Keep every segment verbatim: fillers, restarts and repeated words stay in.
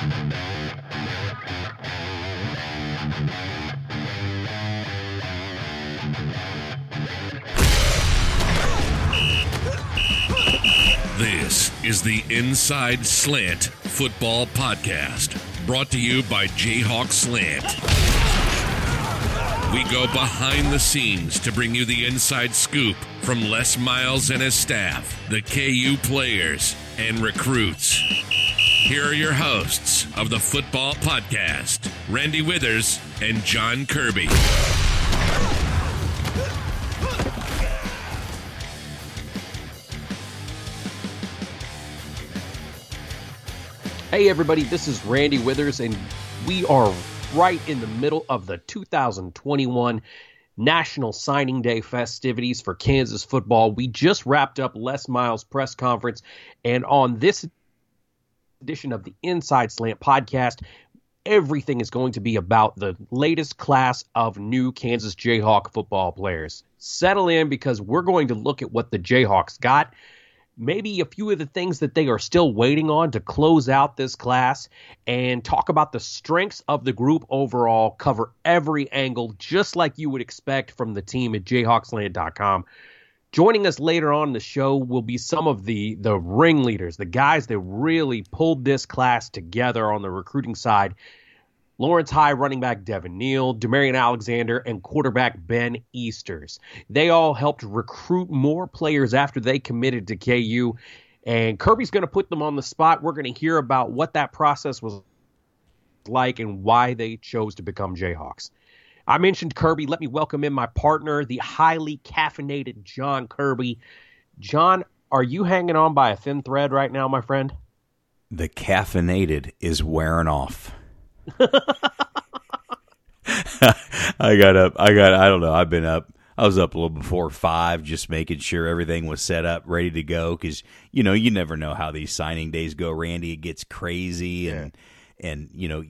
This is the Inside Slant Football Podcast, brought to you by Jayhawk Slant. We go behind the scenes to bring you the inside scoop from Les Miles and his staff, the K U players, and recruits. Here are your hosts of the Football Podcast, Randy Withers and John Kirby. Hey everybody, this is Randy Withers, and we are right in the middle of the two thousand twenty-one National Signing Day festivities for Kansas football. We just wrapped up Les Miles' press conference, and on this edition of the Inside Slant podcast, everything is going to be about the latest class of new Kansas Jayhawk football players. Settle in, because we're going to look at what the Jayhawks got, maybe a few of the things that they are still waiting on to close out this class, and talk about the strengths of the group overall, cover every angle just like you would expect from the team at jayhawk slant dot com. Joining us later on in the show will be some of the, the ringleaders, the guys that really pulled this class together on the recruiting side. Lawrence High running back Devin Neal, Demarion Alexander, and quarterback Ben Easters. They all helped recruit more players after they committed to K U, and Kirby's going to put them on the spot. We're going to hear about what that process was like and why they chose to become Jayhawks. I mentioned Kirby. Let me welcome in my partner, the highly caffeinated John Kirby. John, are you hanging on by a thin thread right now, my friend? The caffeinated is wearing off. I got up. I got, I don't know. I've been up. I was up a little before five, just making sure everything was set up, ready to go. Because, you know, you never know how these signing days go, Randy. It gets crazy. And, yeah. and you know,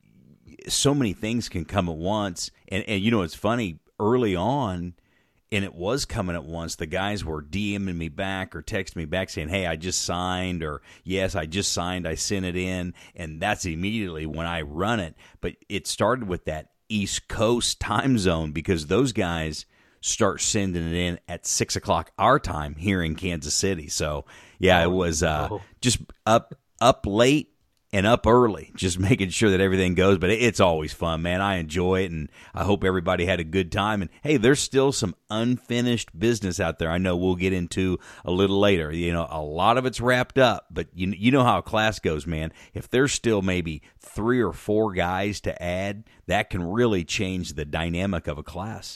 so many things can come at once. And, and, you know, it's funny, early on, and it was coming at once, the guys were DMing me back or texting me back saying, hey, I just signed, or yes, I just signed, I sent it in, and that's immediately when I run it. But it started with that East Coast time zone, because those guys start sending it in at six o'clock our time here in Kansas City. So, yeah, it was uh, just up up late and up early, just making sure that everything goes. But it's always fun, man. I enjoy it, and I hope everybody had a good time. And, hey, there's still some unfinished business out there I know we'll get into a little later. You know, a lot of it's wrapped up, but you, you know how a class goes, man. If there's still maybe three or four guys to add, that can really change the dynamic of a class.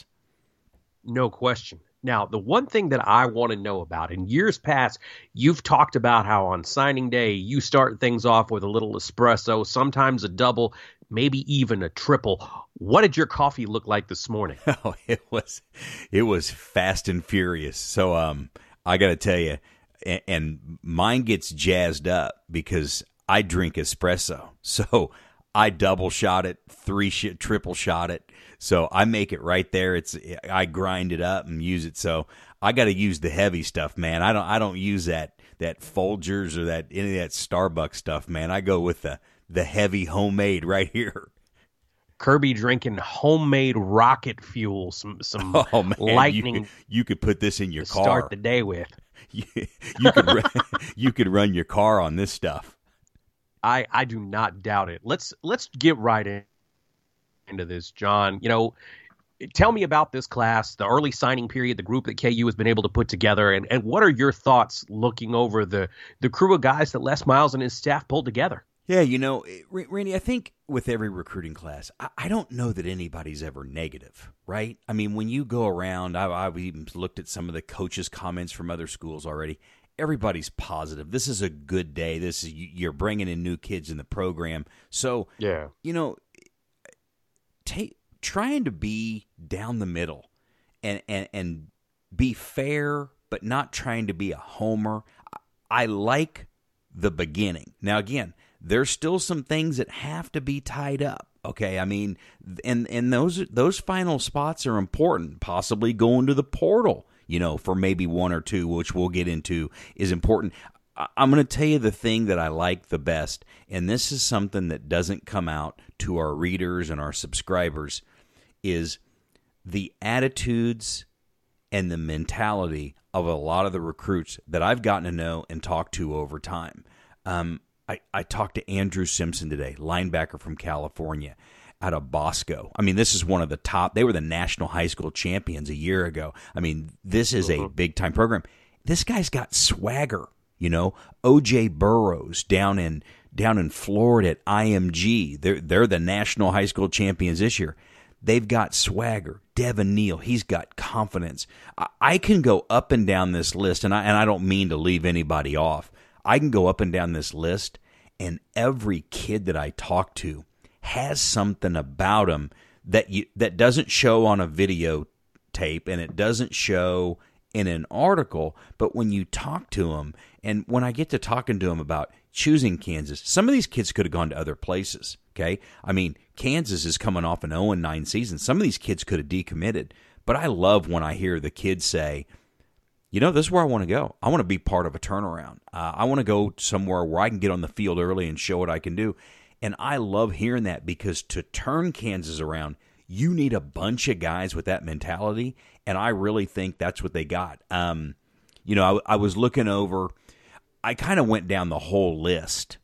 No question. Now, the one thing that I want to know about, in years past, you've talked about how on signing day you start things off with a little espresso, sometimes a double, maybe even a triple. What did your coffee look like this morning? Oh, it was it was fast and furious. So um, I got to tell you, and, and mine gets jazzed up because I drink espresso. So I double shot it, three sh- triple shot it. So I make it right there. It's I grind it up and use it. So I got to use the heavy stuff, man. I don't I don't use that that Folgers or that any of that Starbucks stuff, man. I go with the the heavy homemade right here. Kirby drinking homemade rocket fuel, some some oh, man, lightning. You could, you could put this in your to car. Start the day with. you, you could run, you could run your car on this stuff. I I do not doubt it. Let's let's get right in. into this, John. You know, tell me about this class, the early signing period, the group that K U has been able to put together, and, and what are your thoughts looking over the, the crew of guys that Les Miles and his staff pulled together? Yeah, you know, Randy, I think with every recruiting class, I, I don't know that anybody's ever negative, right? I mean, when you go around, I, I've even looked at some of the coaches' comments from other schools already. Everybody's positive. This is a good day. This is you're bringing in new kids in the program. So, yeah, you know, Take, trying to be down the middle and, and and be fair, but not trying to be a homer. I, I like the beginning. Now, again, there's still some things that have to be tied up. Okay, I mean, and and those those final spots are important. Possibly going to the portal, you know, for maybe one or two, which we'll get into, is important. I'm going to tell you the thing that I like the best, and this is something that doesn't come out to our readers and our subscribers, is the attitudes and the mentality of a lot of the recruits that I've gotten to know and talk to over time. Um, I, I talked to Andrew Simpson today, linebacker from California, out of Bosco. I mean, this is one of the top. They were the national high school champions a year ago. I mean, this is a big-time program. This guy's got swagger, you know. O J Burrows down in down in Florida at I M G. They're, they're the national high school champions this year. They've got swagger. Devin Neal, he's got confidence. I, I can go up and down this list, and I, and I don't mean to leave anybody off. I can go up and down this list, and every kid that I talk to has something about him that you, that doesn't show on a videotape, and it doesn't show in an article, but when you talk to them, and when I get to talking to them about choosing Kansas, some of these kids could have gone to other places, okay? I mean, Kansas is coming off an oh and nine season. Some of these kids could have decommitted, but I love when I hear the kids say, you know, this is where I want to go. I want to be part of a turnaround. Uh, I want to go somewhere where I can get on the field early and show what I can do. And I love hearing that, because to turn Kansas around, you need a bunch of guys with that mentality, and I really think that's what they got. Um, you know, I, I was looking over, I kind of went down the whole list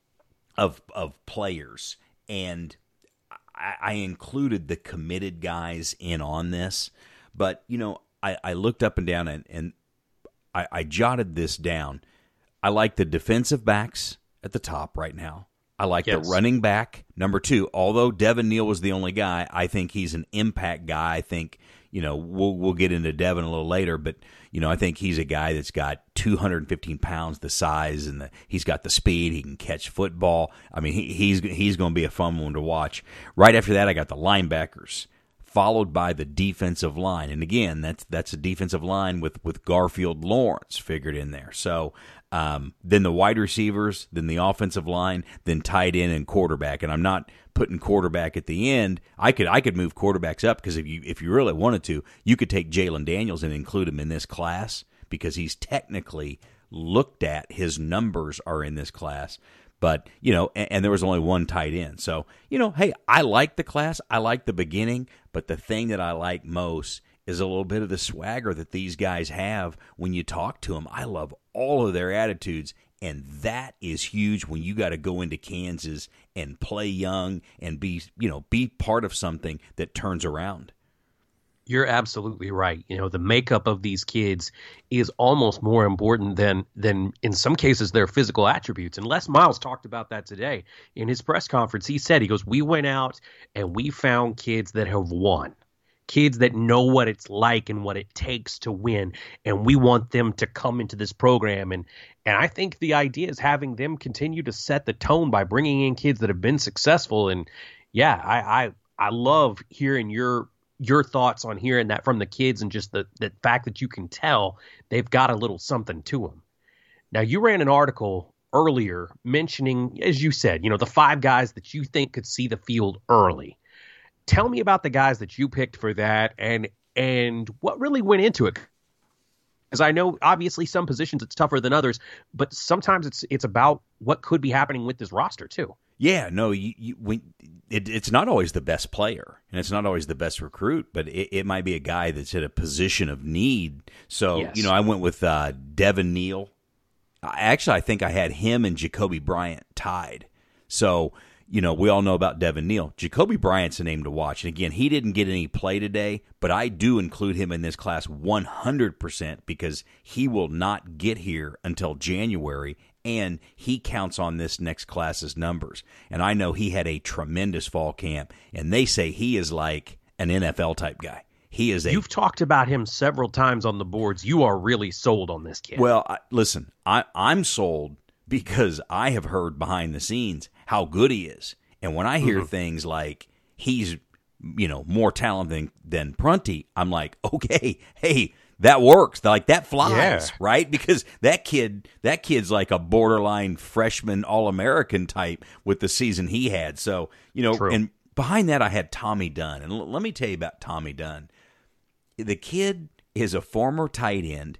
of of players, and I, I included the committed guys in on this. But, you know, I, I looked up and down, and, and I, I jotted this down. I like the defensive backs at the top right now. I like yes. the running back, number two. Although Devin Neal was the only guy, I think he's an impact guy. I think, you know, we'll we'll get into Devin a little later, but, you know, I think he's a guy that's got two hundred fifteen pounds, the size, and the, he's got the speed. He can catch football. I mean, he, he's he's going to be a fun one to watch. Right after that, I got the linebackers, followed by the defensive line. And again, that's that's a defensive line with, with Garfield Lawrence figured in there. So um, then the wide receivers, then the offensive line, then tight end and quarterback. And I'm not putting quarterback at the end. I could I could move quarterbacks up, because if you if you really wanted to, you could take Jalen Daniels and include him in this class, because he's technically looked at. His numbers are in this class. But, you know, and, and there was only one tight end. So, you know, hey, I like the class. I like the beginning. But the thing that I like most is a little bit of the swagger that these guys have when you talk to them. I love all of their attitudes. And that is huge when you got to go into Kansas and play young and be, you know, be part of something that turns around. You're absolutely right. You know, the makeup of these kids is almost more important than than in some cases their physical attributes. And Les Miles talked about that today in his press conference. He said, he goes, we went out and we found kids that have won, kids that know what it's like and what it takes to win. And we want them to come into this program. And and I think the idea is having them continue to set the tone by bringing in kids that have been successful. And yeah, I I, I love hearing your your thoughts on hearing that from the kids, and just the, the fact that you can tell they've got a little something to them. Now, you ran an article earlier mentioning, as you said, you know, the five guys that you think could see the field early. Tell me about the guys that you picked for that, and and what really went into it. Because I know, obviously, some positions it's tougher than others, but sometimes it's it's about what could be happening with this roster, too. Yeah, no, you, you, when, it, it's not always the best player, and it's not always the best recruit, but it, it might be a guy that's at a position of need. So, yes. you know, I went with uh, Devin Neal. Actually, I think I had him and Jacoby Bryant tied. So, you know, we all know about Devin Neal. Jacoby Bryant's a name to watch. And again, he didn't get any play today, but I do include him in this class one hundred percent, because he will not get here until January, and he counts on this next class's numbers. And I know he had a tremendous fall camp, and they say he is like an N F L-type guy. He is a. You've talked about him several times on the boards. You are really sold on this kid. Well, I, listen, I, I'm sold because I have heard behind the scenes how good he is. And when I hear mm-hmm. things like he's, you know, more talented than, than Prunty, I'm like, okay, hey, that works. Like, that flies, yeah. right? Because that kid, that kid's like a borderline freshman All-American type with the season he had. So, you know, True. And behind that I had Tommy Dunn. And l- let me tell you about Tommy Dunn. The kid is a former tight end.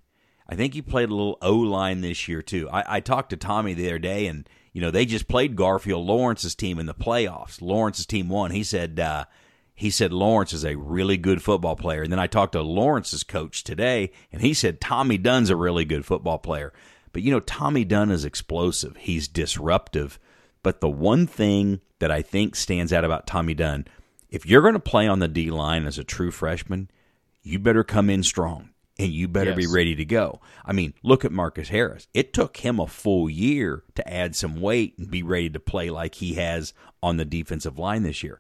I think he played a little O-line this year, too. I, I talked to Tommy the other day, and, you know, they just played Garfield Lawrence's team in the playoffs. Lawrence's team won. He said uh, he said Lawrence is a really good football player. And then I talked to Lawrence's coach today, and he said Tommy Dunn's a really good football player. But, you know, Tommy Dunn is explosive. He's disruptive. But the one thing that I think stands out about Tommy Dunn, if you're going to play on the D-line as a true freshman, you better come in strong. And you better yes. be ready to go. I mean, look at Marcus Harris. It took him a full year to add some weight and be ready to play like he has on the defensive line this year.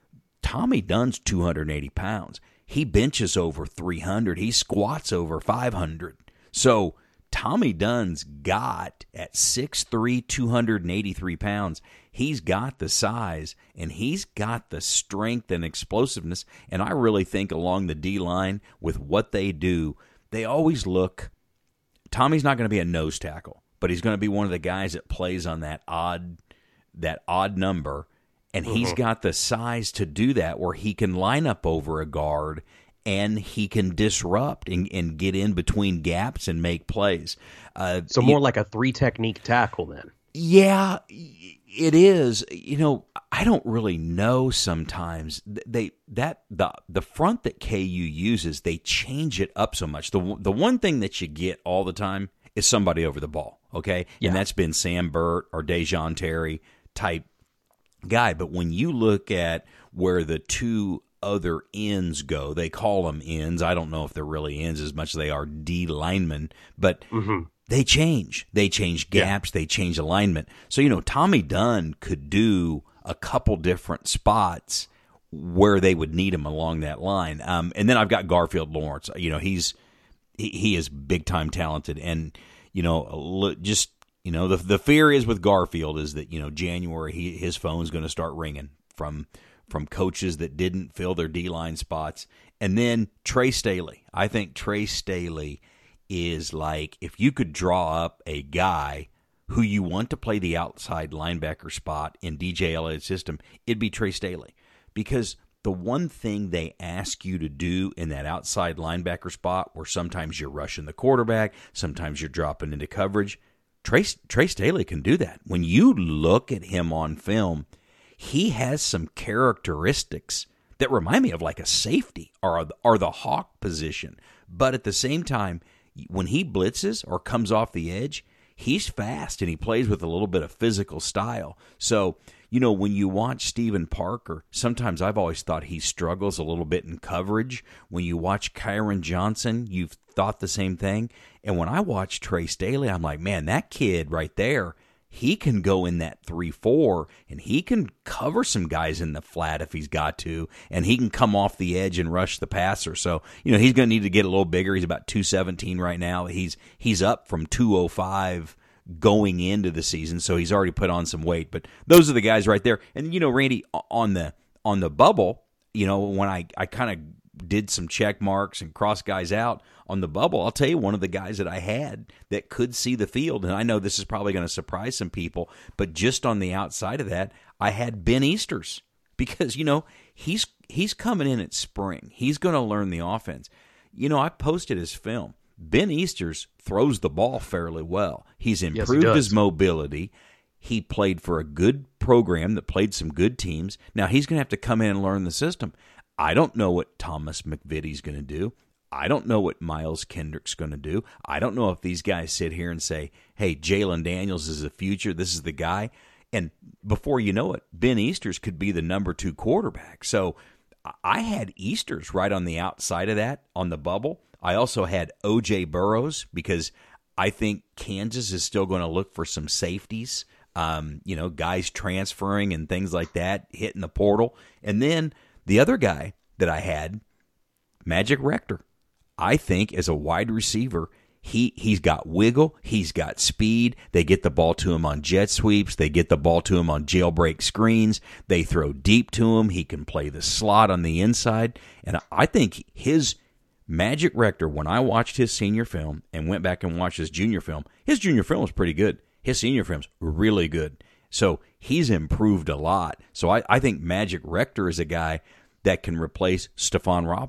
Tommy Dunn's two hundred eighty pounds. He benches over three hundred. He squats over five hundred. So Tommy Dunn's got, at six three, two hundred eighty-three pounds, he's got the size, and he's got the strength and explosiveness. And I really think along the D-line, with what they do, they always look – Tommy's not going to be a nose tackle, but he's going to be one of the guys that plays on that odd that odd number, and mm-hmm. he's got the size to do that where he can line up over a guard and he can disrupt and, and get in between gaps and make plays. Uh, so more you, like a three-technique tackle then. Yeah, it is. You know, I don't really know sometimes. They that the the front that K U uses, they change it up so much. The the one thing that you get all the time is somebody over the ball, okay? Yeah. And that's been Sam Burt or Dejon Terry type guy. But when you look at where the two other ends go, they call them ends. I don't know if they're really ends as much as they are D linemen, but mm-hmm. they change. They change gaps. Yeah. They change alignment. So, you know, Tommy Dunn could do a couple different spots where they would need him along that line. Um, and then I've got Garfield Lawrence. You know, he's he, he is big time talented, and you know, just you know, the the fear is with Garfield is that you know January he his phone's going to start ringing from. from coaches that didn't fill their D-line spots. And then Trey Staley. I think Trey Staley is like, if you could draw up a guy who you want to play the outside linebacker spot in D J Elliott's system, it'd be Trey Staley. Because the one thing they ask you to do in that outside linebacker spot, where sometimes you're rushing the quarterback, sometimes you're dropping into coverage, Trey, Trey Staley can do that. When you look at him on film, he has some characteristics that remind me of like a safety or, or the hawk position. But at the same time, when he blitzes or comes off the edge, he's fast and he plays with a little bit of physical style. So, you know, when you watch Steven Parker, sometimes I've always thought he struggles a little bit in coverage. When you watch Kyron Johnson, you've thought the same thing. And when I watch Trey Staley, I'm like, man, that kid right there, he can go in that three four, and he can cover some guys in the flat if he's got to, and he can come off the edge and rush the passer. So, you know, he's going to need to get a little bigger. He's about two seventeen right now. He's he's up from two oh five going into the season, so he's already put on some weight. But those are the guys right there. And, you know, Randy, on the on the bubble, you know, when I, I kind of did some check marks and cross guys out on the bubble, I'll tell you one of the guys that I had that could see the field, and I know this is probably going to surprise some people, but just on the outside of that, I had Ben Easters because, you know, he's he's coming in at spring. He's going to learn the offense. You know, I posted his film. Ben Easters throws the ball fairly well. He's improved yes, he his mobility. He played for a good program that played some good teams. Now he's going to have to come in and learn the system. I don't know what Thomas McVitie's going to do. I don't know what Miles Kendrick's going to do. I don't know if these guys sit here and say, hey, Jalen Daniels is the future. This is the guy. And before you know it, Ben Easters could be the number two quarterback. So I had Easters right on the outside of that on the bubble. I also had O J Burrows because I think Kansas is still going to look for some safeties, um, you know, guys transferring and things like that, hitting the portal. And then the other guy that I had, Magic Rector. I think as a wide receiver, he, he's got wiggle, he's got speed. They get the ball to him on jet sweeps. They get the ball to him on jailbreak screens. They throw deep to him. He can play the slot on the inside. And I think his Magic Rector, when I watched his senior film and went back and watched his junior film, his junior film was pretty good. His senior film's really good. So he's improved a lot. So I, I think Magic Rector is a guy that can replace Stephon Robinson.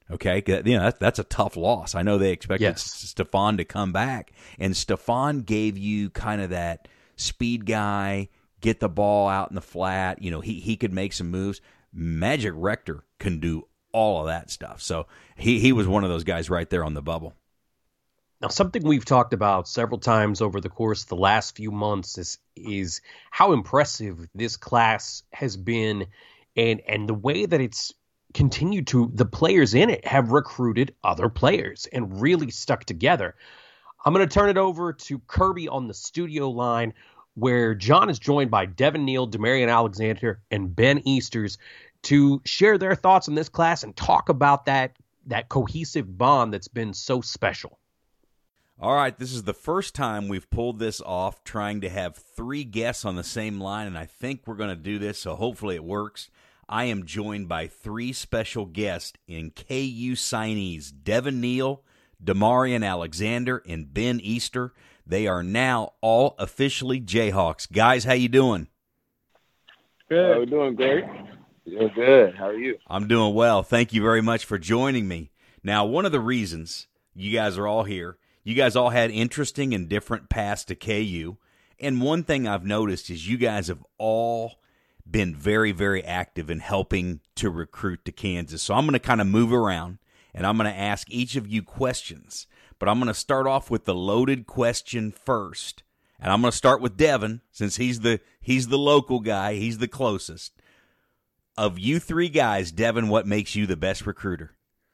Okay, you know, that, that's a tough loss. I know they expected Yes. Stephon to come back, and Stephon gave you kind of that speed guy, get the ball out in the flat. You know, he, he could make some moves. Magic Rector can do all of that stuff. So he, he was one of those guys right there on the bubble. Now, something we've talked about several times over the course of the last few months is, is how impressive this class has been, and, and the way that it's continued to, the players in it have recruited other players and really stuck together. I'm going to turn it over to Kirby on the studio line, where John is joined by Devin Neal, Demarion Alexander, and Ben Easters to share their thoughts on this class and talk about that, that cohesive bond that's been so special. All right, this is the first time we've pulled this off, trying to have three guests on the same line, and I think we're going to do this, so hopefully it works. I am joined by three special guests in K U signees, Devin Neal, Demarion Alexander, and Ben Easter. They are now all officially Jayhawks. Guys, how you doing? Good. Oh, we're doing great. Doing good. How are you? I'm doing well. Thank you very much for joining me. Now, one of the reasons you guys are all here, you guys all had interesting and different paths to K U, and one thing I've noticed is you guys have all been very, very active in helping to recruit to Kansas. So I'm going to kind of move around, and I'm going to ask each of you questions. But I'm going to start off with the loaded question first. And I'm going to start with Devin, since he's the he's the local guy. He's the closest. Of you three guys, Devin, what makes you the best recruiter?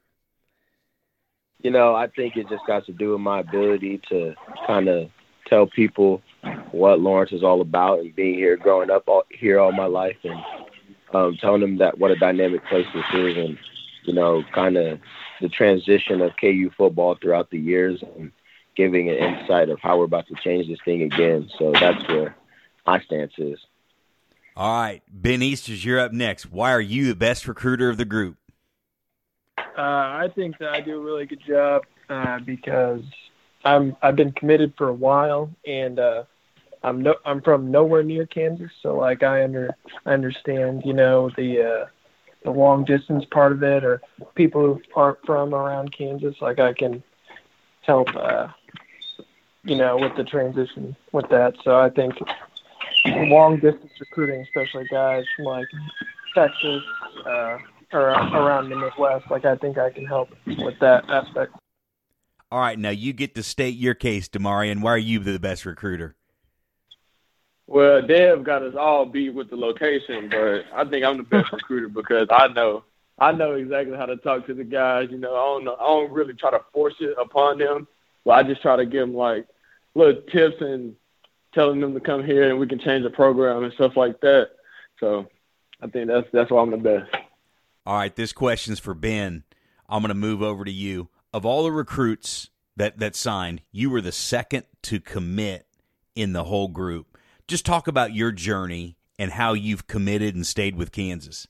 You know, I think it just got to do with my ability to kind of tell people what Lawrence is all about, and being here, growing up all, here all my life, and um, telling them that what a dynamic place this is, and, you know, kind of the transition of K U football throughout the years, and giving an insight of how we're about to change this thing again. So that's where my stance is. All right, Ben Easters, you're up next. Why are you the best recruiter of the group? Uh, I think that I do a really good job uh, because I'm I've been committed for a while, and uh, I'm no I'm from nowhere near Kansas, so like I under I understand you know the uh, the long distance part of it, or people who aren't from around Kansas. Like I can help uh, you know with the transition with that. So I think long distance recruiting, especially guys from like Texas uh, or around the Midwest, like I think I can help with that aspect. All right, now you get to state your case, Demarion. Why are you the best recruiter? Well, Dev got us all beat with the location, but I think I'm the best recruiter because I know I know exactly how to talk to the guys. You know, I don't know, I don't really try to force it upon them, but I just try to give them like little tips and telling them to come here and we can change the program and stuff like that. So I think that's that's why I'm the best. All right, this question's for Ben. I'm going to move over to you. Of all the recruits that, that signed, you were the second to commit in the whole group. Just talk about your journey and how you've committed and stayed with Kansas.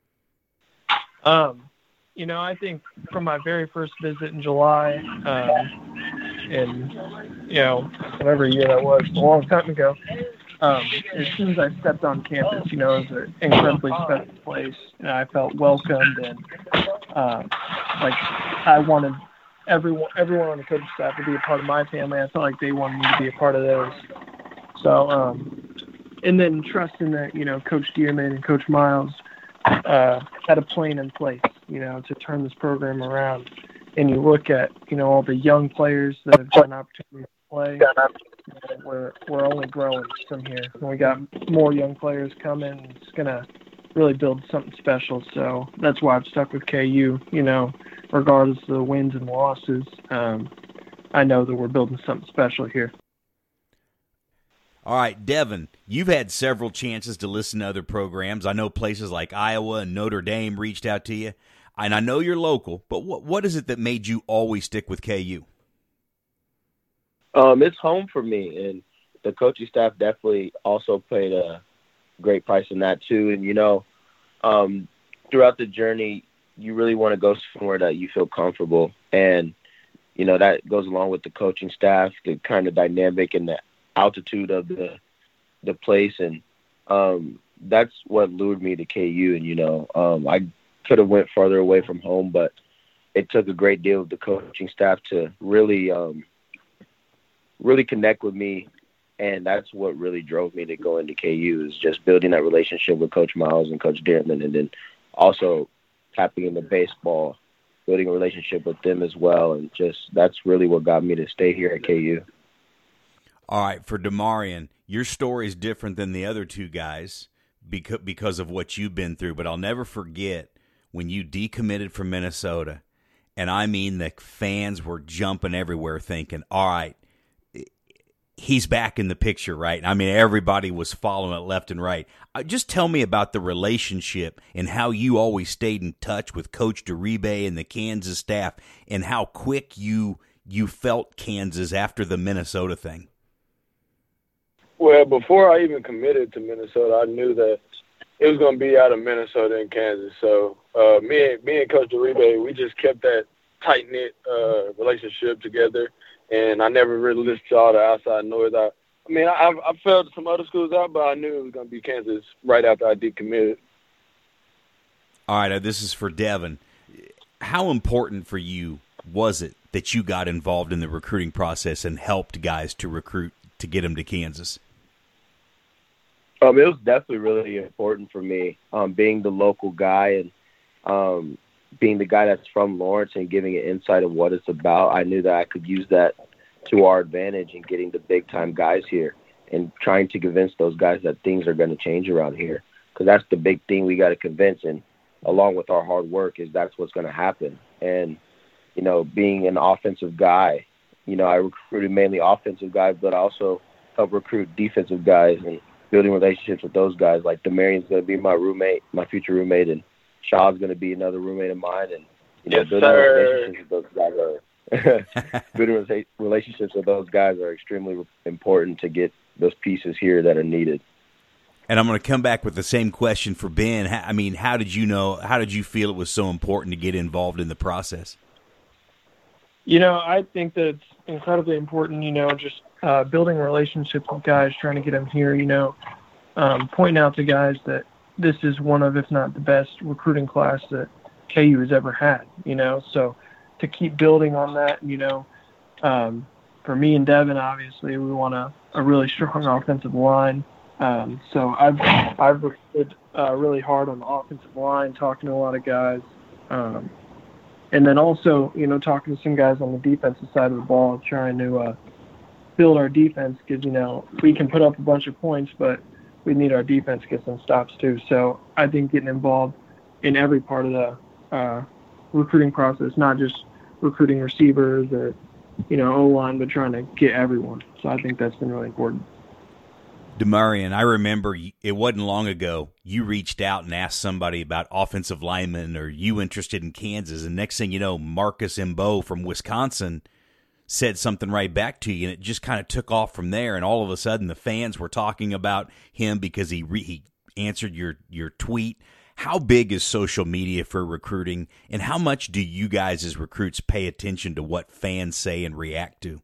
Um, you know, I think from my very first visit in July, um, and, you know, whatever year that was, a long time ago, um, as soon as I stepped on campus, you know, it was an incredibly special place, and I felt welcomed, and, uh, like, I wanted everyone everyone on the coaching staff to be a part of my family. I felt like they wanted me to be a part of theirs. So, um, and then trusting that, you know, Coach Dearman and Coach Miles uh, had a plan in place, you know, to turn this program around. And you look at, you know, all the young players that have got an opportunity to play. You know, we're, we're only growing from here. And we got more young players coming. It's going to really build something special. So that's why I've stuck with K U, you know, regardless of the wins and losses. Um, I know that we're building something special here. All right, Devin, you've had several chances to listen to other programs. I know places like Iowa and Notre Dame reached out to you, and I know you're local, but what what is it that made you always stick with K U? Um, it's home for me, and the coaching staff definitely also played a great price in that too. And, you know, um, throughout the journey, you really want to go somewhere that you feel comfortable, and, you know, that goes along with the coaching staff, the kind of dynamic and the altitude of the the place, and um, that's what lured me to K U. And you know, um, I could have went further away from home, but it took a great deal of the coaching staff to really, um, really connect with me. And that's what really drove me to go into K U, is just building that relationship with Coach Miles and Coach Dearman, and then also tapping into baseball, building a relationship with them as well. And just that's really what got me to stay here at K U. All right, for Demarion, your story is different than the other two guys because, because of what you've been through. But I'll never forget when you decommitted from Minnesota, and I mean the fans were jumping everywhere thinking, all right, he's back in the picture, right? I mean, everybody was following it left and right. Uh, just tell me about the relationship and how you always stayed in touch with Coach Duribe and the Kansas staff, and how quick you you felt Kansas after the Minnesota thing. Well, before I even committed to Minnesota, I knew that it was going to be out of Minnesota and Kansas. So uh, me, and, me and Coach Duribe, we just kept that tight-knit uh, relationship together. And I never really listened to all the outside noise. I, I mean, I, I felt some other schools out, but I knew it was going to be Kansas right after I decommitted. All right, this is for Devin. How important for you was it that you got involved in the recruiting process and helped guys to recruit to get them to Kansas? Um, it was definitely really important for me, um, being the local guy and um, – being the guy that's from Lawrence and giving an insight of what it's about. I knew that I could use that to our advantage in getting the big-time guys here and trying to convince those guys that things are going to change around here, because that's the big thing we got to convince, and along with our hard work is that's what's going to happen. And, you know, being an offensive guy, you know, I recruited mainly offensive guys, but I also helped recruit defensive guys and building relationships with those guys. Like Demarion's going to be my roommate, my future roommate, and Shaw's going to be another roommate of mine, and you know, yes, building sir. relationships with those guys are building relationships with those guys are extremely important to get those pieces here that are needed. And I'm going to come back with the same question for Ben. I mean, how did you know? How did you feel it was so important to get involved in the process? You know, I think that it's incredibly important. You know, just uh, building relationships with guys, trying to get them here. You know, um, pointing out to guys that this is one of, if not the best recruiting class that K U has ever had, you know, so to keep building on that, you know, um, for me and Devin, obviously we want a, a really strong offensive line. Um, so I've, I've recruited uh, really hard on the offensive line, talking to a lot of guys. Um, and then also, you know, talking to some guys on the defensive side of the ball, trying to uh, build our defense, because, you know, we can put up a bunch of points, but we need our defense to get some stops too. So I think getting involved in every part of the uh, recruiting process, not just recruiting receivers or, you know, O-line, but trying to get everyone. So I think that's been really important. Demarion, I remember it wasn't long ago you reached out and asked somebody about offensive linemen, or you interested in Kansas, and next thing you know, Marcus Mbo from Wisconsin said something right back to you, and it just kind of took off from there. And all of a sudden, the fans were talking about him because he re- he answered your your tweet. How big is social media for recruiting, and how much do you guys as recruits pay attention to what fans say and react to?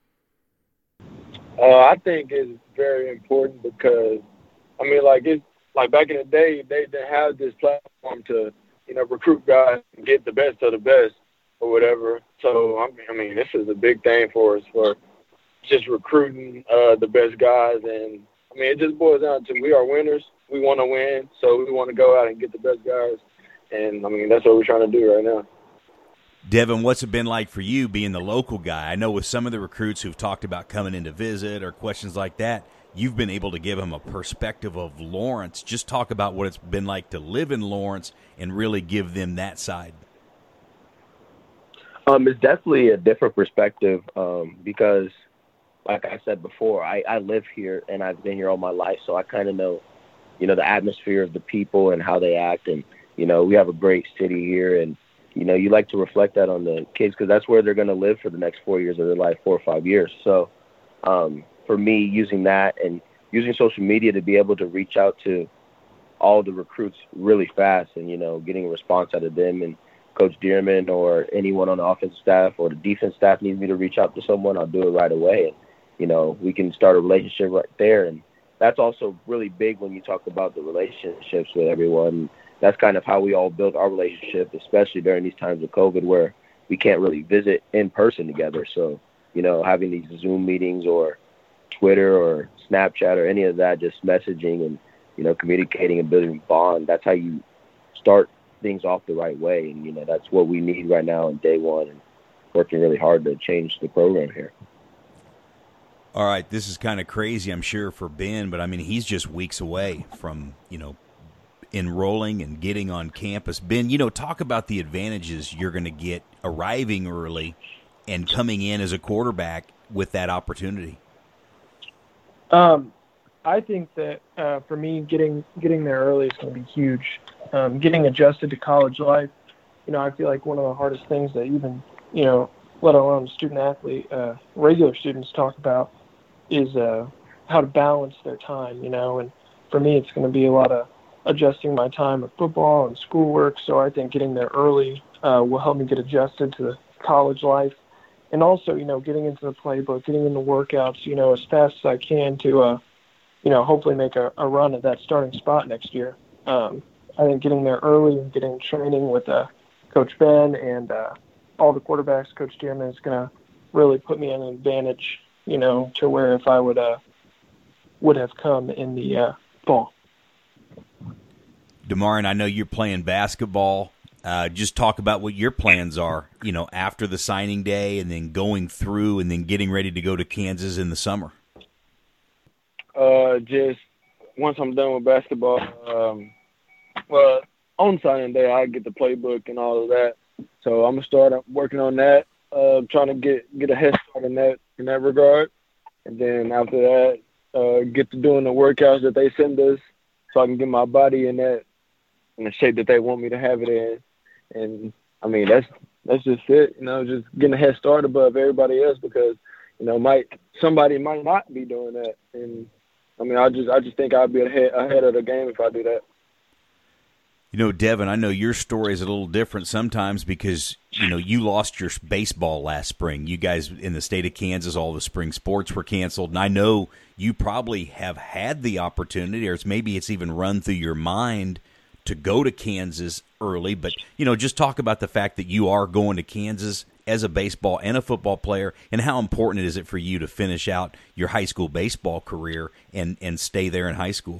Uh, I think it's very important because, I mean, like it's like back in the day, they didn't have this platform to, you know, recruit guys and get the best of the best or whatever. So, I mean, I mean, this is a big thing for us, for just recruiting uh, the best guys. And, I mean, it just boils down to we are winners. We want to win, so we want to go out and get the best guys. And, I mean, that's what we're trying to do right now. Devin, what's it been like for you being the local guy? I know with some of the recruits who've talked about coming in to visit or questions like that, you've been able to give them a perspective of Lawrence. Just talk about what it's been like to live in Lawrence and really give them that side. Um, it's definitely a different perspective um, because, like I said before, I, I live here and I've been here all my life, so I kind of know, you know, the atmosphere of the people and how they act. And, you know, we have a great city here, and, you know, you like to reflect that on the kids because that's where they're going to live for the next four years of their life, four or five years. So um, for me, using that and using social media to be able to reach out to all the recruits really fast and, you know, getting a response out of them, and Coach Dearman or anyone on the offensive staff or the defense staff needs me to reach out to someone, I'll do it right away. And, you know, we can start a relationship right there. And that's also really big when you talk about the relationships with everyone. that's kind of how we all built our relationship, especially during these times of COVID where we can't really visit in person together. So, you know, having these Zoom meetings or Twitter or Snapchat or any of that, just messaging and, you know, communicating and building a bond, that's how you start things off the right way. And, you know, that's what we need right now in day one, and working really hard to change the program here. All right, this is kind of crazy, I'm sure, for Ben, but, I mean, he's just weeks away from, you know, enrolling and getting on campus. Ben, you know, talk about the advantages you're going to get arriving early and coming in as a quarterback with that opportunity. Um, I think that uh, for me, getting getting there early is going to be huge. Um, getting adjusted to college life, you know, I feel like one of the hardest things that even, you know, let alone student athlete, uh, regular students talk about is uh, how to balance their time, you know. And for me, it's going to be a lot of adjusting my time with football and schoolwork. So I think getting there early uh, will help me get adjusted to the college life. And also, you know, getting into the playbook, getting into workouts, you know, as fast as I can to, uh, you know, hopefully make a, a run at that starting spot next year. Um, I think getting there early and getting training with uh, Coach Ben and uh, all the quarterbacks, Coach Dearman, is going to really put me in an advantage, you know, to where if I would uh, would have come in the uh, fall. DeMarion, I know you're playing basketball. Uh, just talk about what your plans are, you know, after the signing day and then going through and then getting ready to go to Kansas in the summer. Uh, just once I'm done with basketball, um, well, on signing day, I get the playbook and all of that. So I'm gonna start working on that, uh, trying to get get a head start in that in that regard, and then after that, uh, get to doing the workouts that they send us, so I can get my body in that in the shape that they want me to have it in. And I mean, that's that's just it, you know, just getting a head start above everybody else, because, you know, might somebody might not be doing that. And I mean, I just I just think I'd be ahead ahead of the game if I do that. You know, Devin, I know your story is a little different sometimes because, you know, you lost your baseball last spring. You guys in the state of Kansas, all the spring sports were canceled. And I know you probably have had the opportunity, or it's, maybe it's even run through your mind to go to Kansas early. But, you know, just talk about the fact that you are going to Kansas as a baseball and a football player, and how important is it for you to finish out your high school baseball career and, and stay there in high school?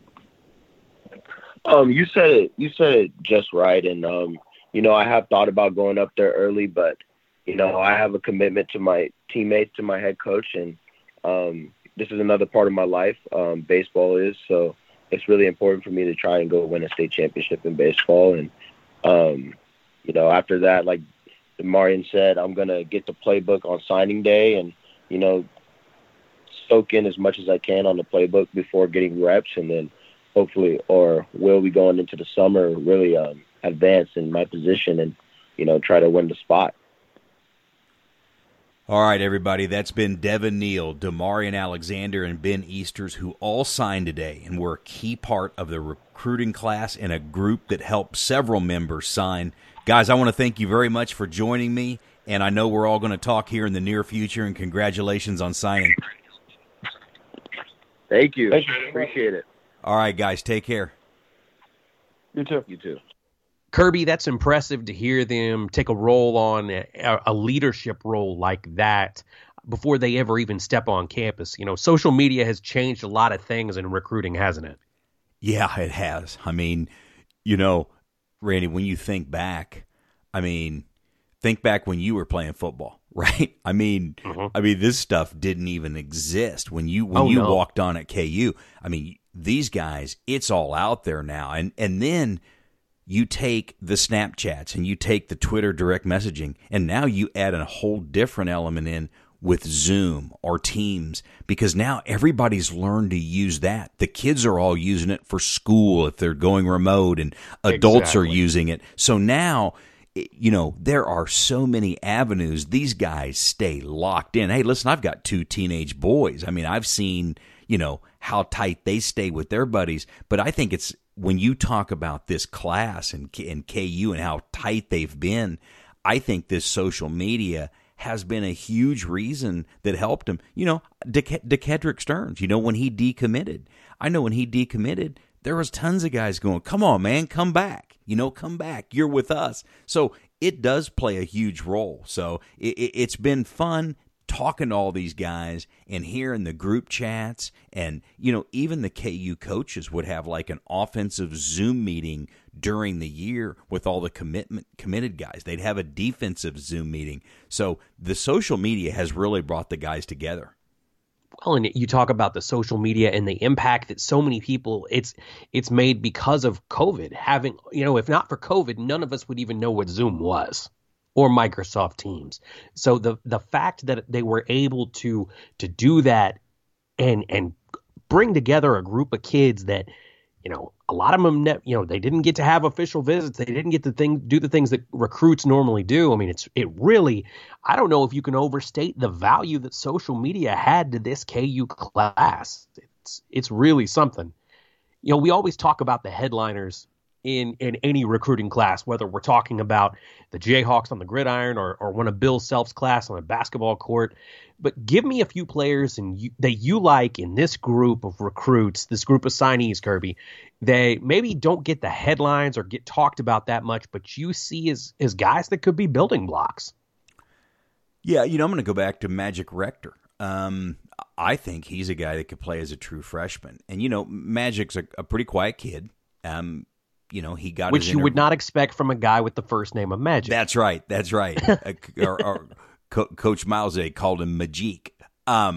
Um, you said it. You said it just right, and um, you know, I have thought about going up there early, but you know, I have a commitment to my teammates, to my head coach, and um, this is another part of my life. Um, baseball is so it's really important for me to try and go win a state championship in baseball, and um, you know, after that, like DeMarion said, I'm gonna get the playbook on signing day, and you know, soak in as much as I can on the playbook before getting reps, and then hopefully, or will be going into the summer, really um, advance in my position and, you know, try to win the spot. All right, everybody, that's been Devin Neal, DeMarion Alexander, and Ben Easters, who all signed today and were a key part of the recruiting class and a group that helped several members sign. Guys, I want to thank you very much for joining me, and I know we're all going to talk here in the near future, and congratulations on signing. Thank you. Thank you. Appreciate it. All right, guys, take care. You too. You too. Kirby, that's impressive to hear them take a role on a, a leadership role like that before they ever even step on campus. You know, social media has changed a lot of things in recruiting, hasn't it? Yeah, it has. I mean, you know, Randy, when you think back, I mean, think back when you were playing football, right? I mean, mm-hmm. I mean, this stuff didn't even exist when you when oh, you no. walked on at K U. I mean, these guys, it's all out there now. And and then you take the Snapchats and you take the Twitter direct messaging, and now you add a whole different element in with Zoom or Teams, because now everybody's learned to use that. The kids are all using it for school if they're going remote, and adults exactly. are using it. So now, you know, there are so many avenues. These guys stay locked in. Hey, listen, I've got two teenage boys. I mean, I've seen, you know, how tight they stay with their buddies. But I think it's when you talk about this class and, and K U and how tight they've been, I think this social media has been a huge reason that helped him. You know, DeKedrick Stearns, you know, when he decommitted, I know when he decommitted, there was tons of guys going, come on, man, come back. You know, come back. You're with us. So it does play a huge role. So it, it, it's been fun talking to all these guys and hearing the group chats. And, you know, even the K U coaches would have like an offensive Zoom meeting during the year with all the commitment committed guys. They'd have a defensive Zoom meeting. So the social media has really brought the guys together. Well, and you talk about the social media and the impact that so many people it's it's made because of COVID. Having, you know, if not for COVID, none of us would even know what Zoom was or Microsoft Teams. So the the fact that they were able to to do that and and bring together a group of kids that, you know, a lot of them, you know, they didn't get to have official visits. They didn't get to thing, do the things that recruits normally do. I mean, it's it really, I don't know if you can overstate the value that social media had to this K U class. It's it's really something. You know, we always talk about the headliners in, in any recruiting class, whether we're talking about the Jayhawks on the gridiron or, or one of Bill Self's class on a basketball court. But give me a few players and you, that you like in this group of recruits, this group of signees, Kirby. They maybe don't get the headlines or get talked about that much, but you see as, as guys that could be building blocks. Yeah, you know, I'm going to go back to Magic Rector. Um, I think he's a guy that could play as a true freshman. And, you know, Magic's a, a pretty quiet kid. Um, you know, he got Which his you inter- would not expect from a guy with the first name of Magic. That's right. That's right. uh, or, or Co- Coach Miles called him Magic. Um,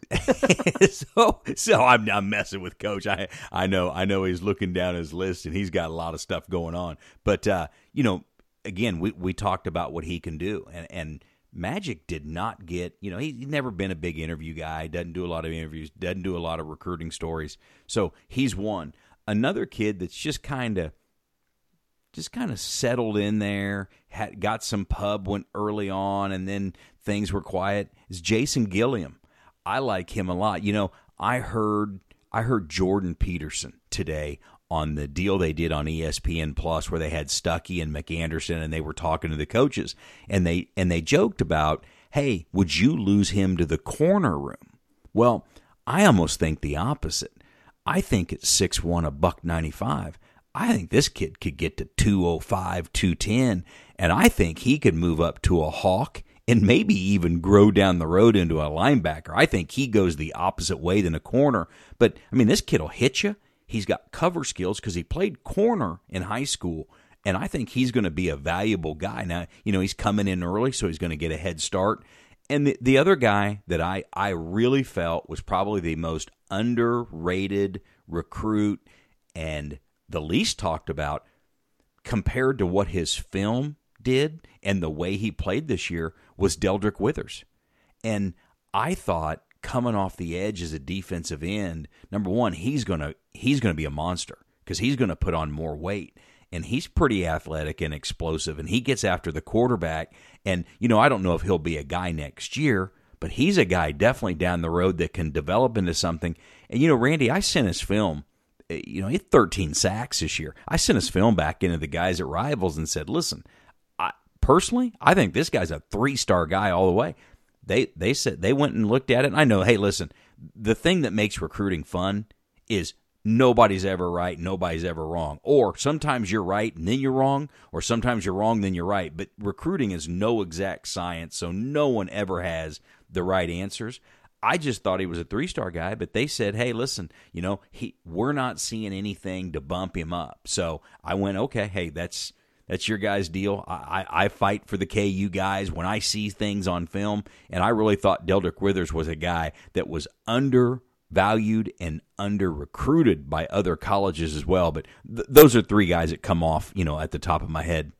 so, so I'm, I'm messing with Coach. I, I know, I know he's looking down his list and he's got a lot of stuff going on. But uh, you know, again, we we talked about what he can do, and and Magic did not get. You know, he, he's never been a big interview guy. Doesn't do a lot of interviews. Doesn't do a lot of recruiting stories. So he's one. Another kid that's just kind of. Just kind of settled in there, had got some pub went early on, and then things were quiet. Is Jason Gilliam? I like him a lot. You know, I heard I heard Jordan Peterson today on the deal they did on E S P N Plus, where they had Stuckey and McAnderson, and they were talking to the coaches, and they and they joked about, hey, would you lose him to the corner room? Well, I almost think the opposite. I think at six one, a buck ninety-five. I think this kid could get to two oh five, two ten, and I think he could move up to a Hawk and maybe even grow down the road into a linebacker. I think he goes the opposite way than a corner. But, I mean, this kid will hit you. He's got cover skills because he played corner in high school, and I think he's going to be a valuable guy. Now, you know, he's coming in early, so he's going to get a head start. And the, the other guy that I, I really felt was probably the most underrated recruit and the least talked about compared to what his film did and the way he played this year was Deldrick Withers. And I thought coming off the edge as a defensive end, number one, he's going to he's going to be a monster because he's going to put on more weight. And he's pretty athletic and explosive, and he gets after the quarterback. And, you know, I don't know if he'll be a guy next year, but he's a guy definitely down the road that can develop into something. And, you know, Randy, I sent his film. You know, he had thirteen sacks this year. I sent his film back into the guys at Rivals and said, listen, I, personally, I think this guy's a three-star guy all the way. They they said they went and looked at it, and I know, hey, listen, the thing that makes recruiting fun is nobody's ever right, nobody's ever wrong. Or sometimes you're right and then you're wrong, or sometimes you're wrong, then you're right. But recruiting is no exact science, so no one ever has the right answers. I just thought he was a three-star guy, but they said, hey, listen, you know, he we're not seeing anything to bump him up. So I went, okay, hey, that's that's your guys' deal. I, I, I fight for the K U guys when I see things on film, and I really thought Deldrick Withers was a guy that was undervalued and under-recruited by other colleges as well. But th- those are three guys that come off, you know, at the top of my head.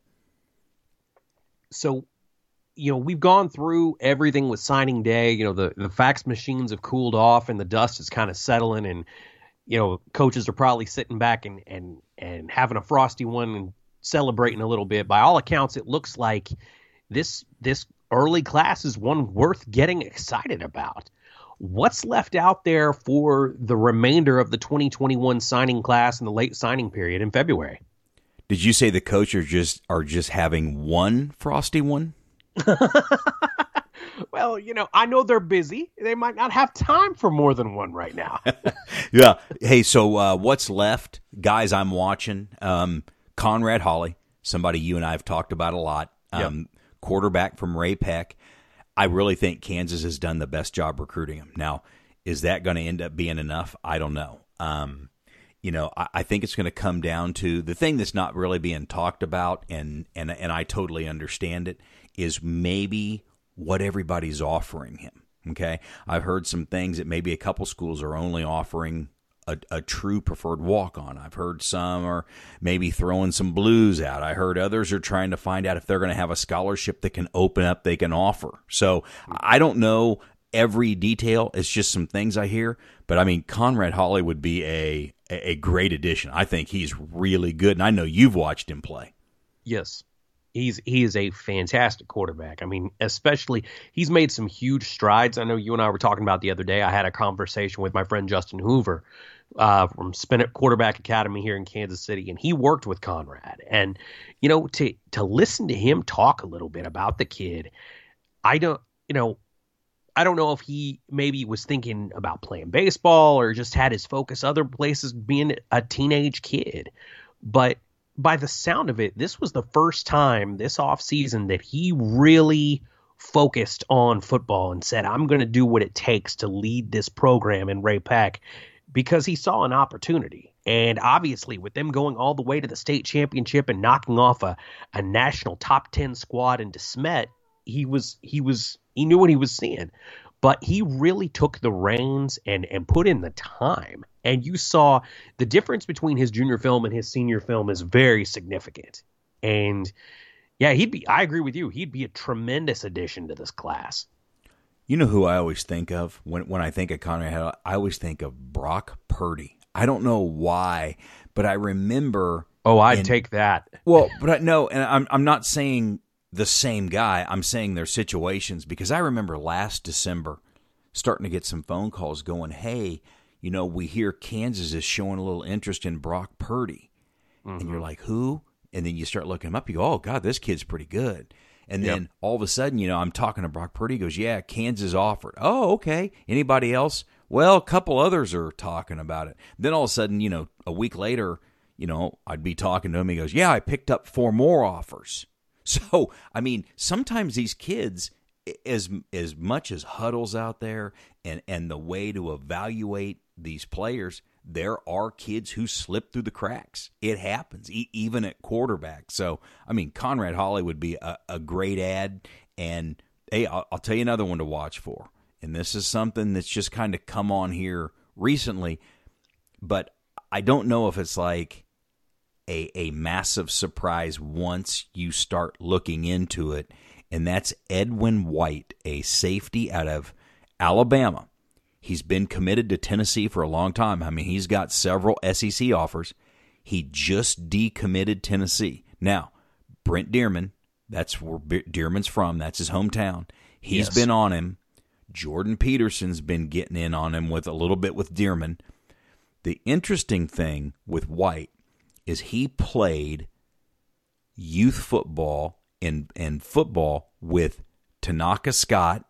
So, you know, we've gone through everything with signing day. You know, the, the fax machines have cooled off and the dust is kind of settling, and, you know, coaches are probably sitting back and, and, and having a frosty one and celebrating a little bit. By all accounts, it looks like this this early class is one worth getting excited about. What's left out there for the remainder of the twenty twenty-one signing class and the late signing period in February? Did you say the coaches just are just having one frosty one? Well, you know, I know they're busy. They might not have time for more than one right now. Yeah. Hey, so uh, what's left? Guys, I'm watching. Um, Conrad Holly, somebody you and I have talked about a lot. Um, yep. Quarterback from Ray Peck. I really think Kansas has done the best job recruiting him. Now, is that going to end up being enough? I don't know. Um, you know, I, I think it's going to come down to the thing that's not really being talked about, and, and, and I totally understand it, is maybe what everybody's offering him. Okay, I've heard some things that maybe a couple schools are only offering a, a true preferred walk-on. I've heard some are maybe throwing some blues out. I heard others are trying to find out if they're going to have a scholarship that can open up, they can offer. So I don't know every detail. It's just some things I hear. But, I mean, Conrad Holly would be a, a great addition. I think he's really good, and I know you've watched him play. Yes. He's he is a fantastic quarterback. I mean, especially he's made some huge strides. I know you and I were talking about the other day. I had a conversation with my friend Justin Hoover uh, from Spinet Quarterback Academy here in Kansas City, and he worked with Conrad. And you know, to to listen to him talk a little bit about the kid, I don't, you know, I don't know if he maybe was thinking about playing baseball or just had his focus other places, being a teenage kid, but by the sound of it, this was the first time this offseason that he really focused on football and said, I'm going to do what it takes to lead this program in Ray Peck, because he saw an opportunity. And obviously, with them going all the way to the state championship and knocking off a, a national top ten squad in DeSmet, he was he was he knew what he was seeing. But he really took the reins and, and put in the time. And you saw the difference between his junior film and his senior film is very significant. And yeah, he'd be, I agree with you, he'd be a tremendous addition to this class. You know who I always think of when, when I think of Conrad? I always think of Brock Purdy. I don't know why, but I remember. Oh, I'd in, take that. Well, but I, no, and I'm I'm not saying the same guy. I'm saying their situations, because I remember last December starting to get some phone calls going, hey, you know, we hear Kansas is showing a little interest in Brock Purdy. Mm-hmm. And you're like, who? And then you start looking him up. You go, oh, God, this kid's pretty good. And then yep. all of a sudden, you know, I'm talking to Brock Purdy. He goes, yeah, Kansas offered. Oh, okay. Anybody else? Well, a couple others are talking about it. Then all of a sudden, you know, a week later, you know, I'd be talking to him. He goes, yeah, I picked up four more offers. So, I mean, sometimes these kids, as as much as Huddle's out there and, and the way to evaluate these players, there are kids who slip through the cracks. It happens, e- even at quarterback. So, I mean, Conrad Holly would be a, a great add. And, hey, I'll, I'll tell you another one to watch for. And this is something that's just kind of come on here recently. But I don't know if it's like a, a massive surprise once you start looking into it. And that's Edwin White, a safety out of Alabama. He's been committed to Tennessee for a long time. I mean, he's got several S E C offers. He just decommitted Tennessee. Now, Brent Dearman, that's where Dearman's from. That's his hometown. He's yes. been on him. Jordan Peterson's been getting in on him with a little bit with Dearman. The interesting thing with White is he played youth football and, and football with Tanaka Scott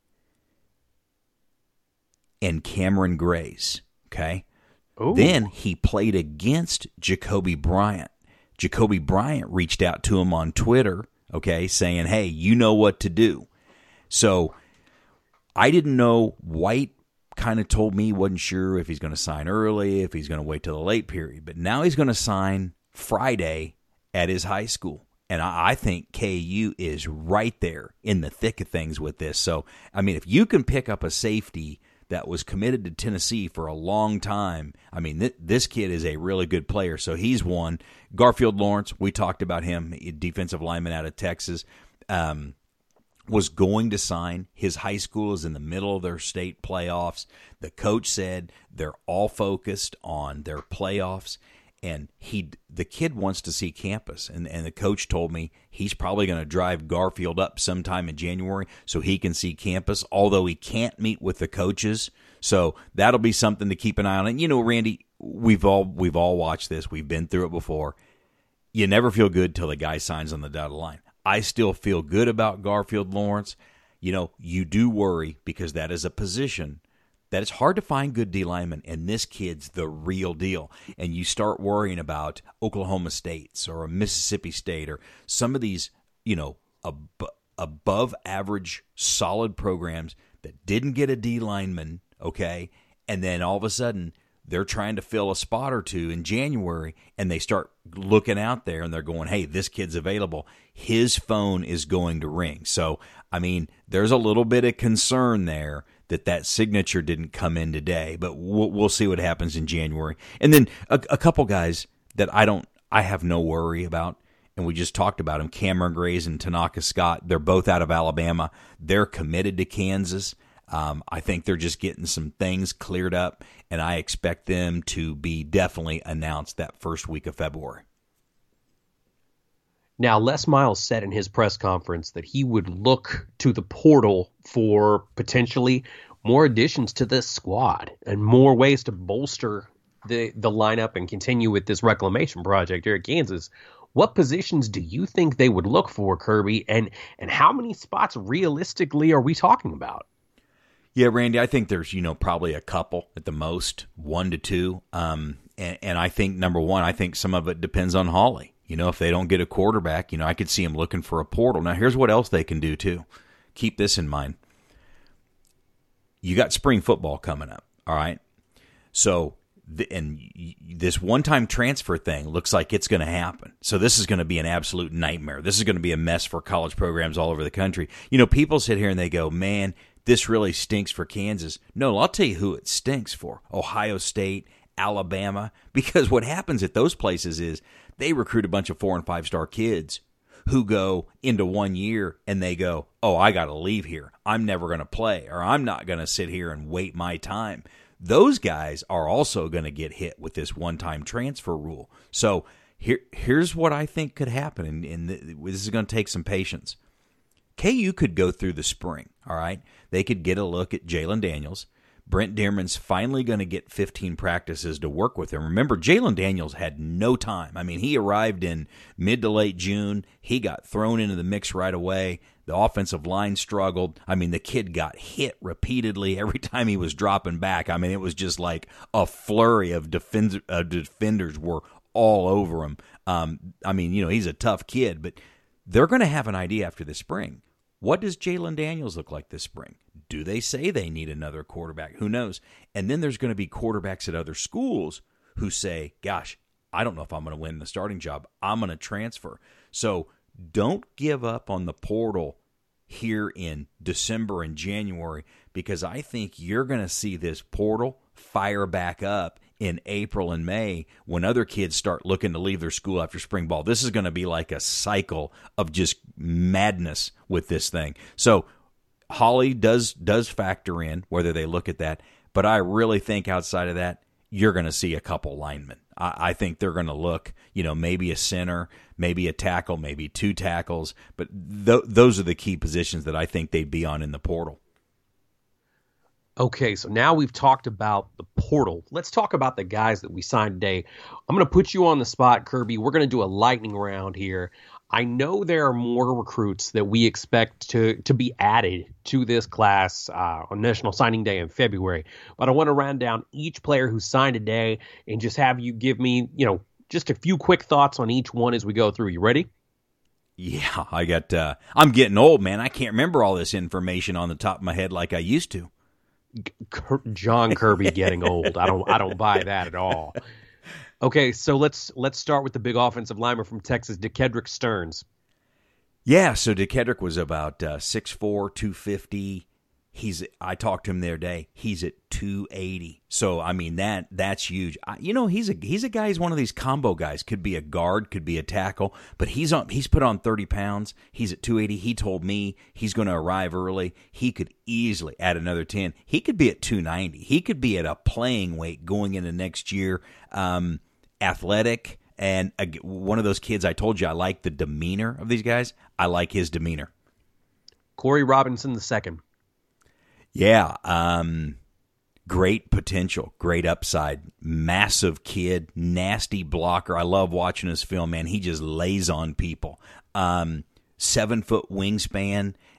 and Cameron Grace, okay? Ooh. Then he played against Jacoby Bryant. Jacoby Bryant reached out to him on Twitter, okay, saying, hey, you know what to do. So I didn't know. White kind of told me he wasn't sure if he's going to sign early, if he's going to wait till the late period. But now he's going to sign Friday at his high school. And I think K U is right there in the thick of things with this. So, I mean, if you can pick up a safety that was committed to Tennessee for a long time, I mean, th- this kid is a really good player. So he's one. Garfield Lawrence, we talked about him, defensive lineman out of Texas, um, was going to sign. His high school is in the middle of their state playoffs. The coach said they're all focused on their playoffs. And he, the kid wants to see campus, and, and the coach told me he's probably going to drive Garfield up sometime in January so he can see campus, although he can't meet with the coaches. So that'll be something to keep an eye on. And, you know, Randy, we've all we've all watched this. We've been through it before. You never feel good till the guy signs on the dotted line. I still feel good about Garfield Lawrence. you know, you do worry because that is a position that it's hard to find good D linemen, and this kid's the real deal. And you start worrying about Oklahoma State's or a Mississippi State or some of these, you know, ab- above average solid programs that didn't get a D lineman, okay, and then all of a sudden they're trying to fill a spot or two in January, and they start looking out there, and they're going, hey, this kid's available. His phone is going to ring. So, I mean, there's a little bit of concern there that that signature didn't come in today, but we'll, we'll see what happens in January. And then a, a couple guys that I don't, I have no worry about, and we just talked about them, Cameron Grays and Tanaka Scott. They're both out of Alabama. They're committed to Kansas. Um, I think they're just getting some things cleared up, and I expect them to be definitely announced that first week of February. Now, Les Miles said in his press conference that he would look to the portal for potentially more additions to this squad and more ways to bolster the, the lineup and continue with this reclamation project here at Kansas. What positions do you think they would look for, Kirby, and, and how many spots realistically are we talking about? Yeah, Randy, I think there's, you know, probably a couple at the most, one to two. Um, and, and I think, number one, I think some of it depends on Hawley. You know, if they don't get a quarterback, you know, I could see them looking for a portal. Now, here's what else they can do, too. Keep this in mind. You got spring football coming up, all right? So, the, and this one-time transfer thing looks like it's going to happen. So this is going to be an absolute nightmare. This is going to be a mess for college programs all over the country. You know, people sit here and they go, man, this really stinks for Kansas. No, I'll tell you who it stinks for. Ohio State, Alabama. Because what happens at those places is they recruit a bunch of four- and five-star kids who go into one year and they go, oh, I got to leave here. I'm never going to play, or I'm not going to sit here and wait my time. Those guys are also going to get hit with this one-time transfer rule. So here, here's what I think could happen, and, and this is going to take some patience. K U could go through the spring, all right? They could get a look at Jalen Daniels. Brent Dearman's finally going to get fifteen practices to work with him. Remember, Jalen Daniels had no time. I mean, he arrived in mid to late June. He got thrown into the mix right away. The offensive line struggled. I mean, the kid got hit repeatedly every time he was dropping back. I mean, it was just like a flurry of defend- uh, defenders were all over him. Um, I mean, you know, he's a tough kid, but they're going to have an idea after the spring. What does Jalen Daniels look like this spring? Do they say they need another quarterback? Who knows? And then there's going to be quarterbacks at other schools who say, gosh, I don't know if I'm going to win the starting job. I'm going to transfer. So don't give up on the portal here in December and January, because I think you're going to see this portal fire back up in April and May when other kids start looking to leave their school after spring ball. This is going to be like a cycle of just madness with this thing. So Hawley does does factor in whether they look at that, but I really think outside of that, you're going to see a couple linemen. I, I think they're going to look, you know, maybe a center, maybe a tackle, maybe two tackles, but th- those are the key positions that I think they'd be on in the portal. Okay, so now we've talked about the portal. Let's talk about the guys that we signed today. I'm going to put you on the spot, Kirby. We're going to do a lightning round here. I know there are more recruits that we expect to, to be added to this class uh, on National Signing Day in February, but I want to round down each player who signed today and just have you give me, you know, just a few quick thoughts on each one as we go through. You ready? Yeah, I got. Uh, I'm getting old, man. I can't remember all this information on the top of my head like I used to. John Kirby getting old. I don't I don't buy that at all. Okay, so let's let's start with the big offensive lineman from Texas, DeKedrick Stearns. Yeah, so DeKedrick was about uh, six four, two fifty. He's I talked to him the other day. He's at two eighty. So I mean that that's huge. I, you know, he's a he's a guy. He's one of these combo guys. Could be a guard, could be a tackle, but he's on. He's put on thirty pounds. He's at two eighty. He told me he's going to arrive early. He could easily add another ten. He could be at two ninety. He could be at a playing weight going into next year. Um, athletic and uh, one of those kids. I told you I like the demeanor of these guys. I like his demeanor. Corey Robinson the second. Yeah, um, great potential, great upside, massive kid, nasty blocker. I love watching his film, man. He just lays on people. Um, seven foot wingspan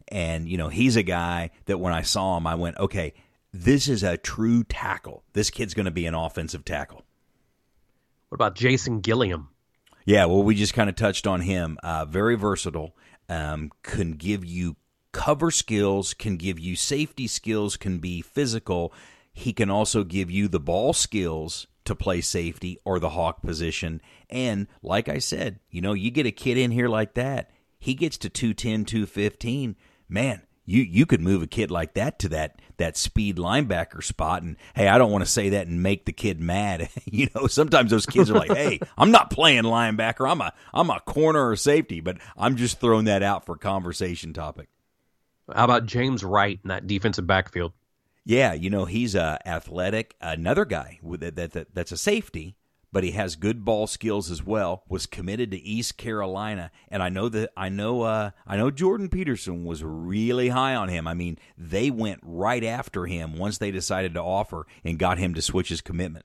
And, you know, he's a guy that when I saw him, I went, okay, this is a true tackle. This kid's going to be an offensive tackle. What about Jason Gilliam? Yeah, well, we just kind of touched on him. Uh, very versatile, um, can give you cover skills, can give you safety skills, can be physical. He can also give you the ball skills to play safety or the hawk position. And like I said, you know, you get a kid in here like that, he gets to two ten, two fifteen. Man, you you could move a kid like that to that that speed linebacker spot. And, hey, I don't want to say that and make the kid mad. You know, sometimes those kids are like, hey, I'm not playing linebacker. I'm a I'm a corner or safety. But I'm just throwing that out for conversation topic. How about James Wright in that defensive backfield? Yeah, you know, he's uh, athletic. Another guy with that, that, that that's a safety, but he has good ball skills as well. Was committed to East Carolina, and I know that I know uh, I know Jordan Peterson was really high on him. I mean, they went right after him once they decided to offer and got him to switch his commitment.